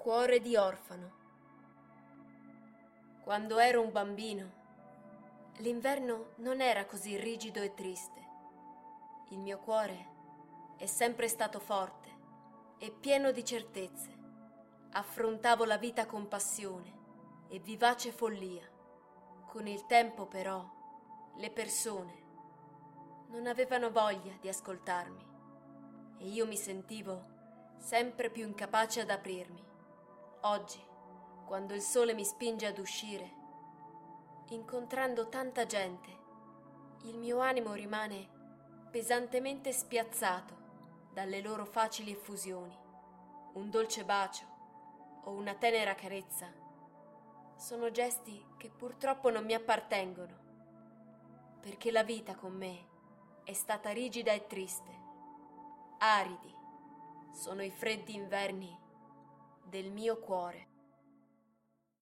Cuore di orfano. Quando ero un bambino, l'inverno non era così rigido e triste. Il mio cuore è sempre stato forte e pieno di certezze. Affrontavo la vita con passione e vivace follia. Con il tempo, però, le persone non avevano voglia di ascoltarmi e io mi sentivo sempre più incapace ad aprirmi. Oggi, quando il sole mi spinge ad uscire, incontrando tanta gente, il mio animo rimane pesantemente spiazzato dalle loro facili effusioni. Un dolce bacio o una tenera carezza sono gesti che purtroppo non mi appartengono, perché la vita con me è stata rigida e triste. Aridi sono i freddi inverni del mio cuore.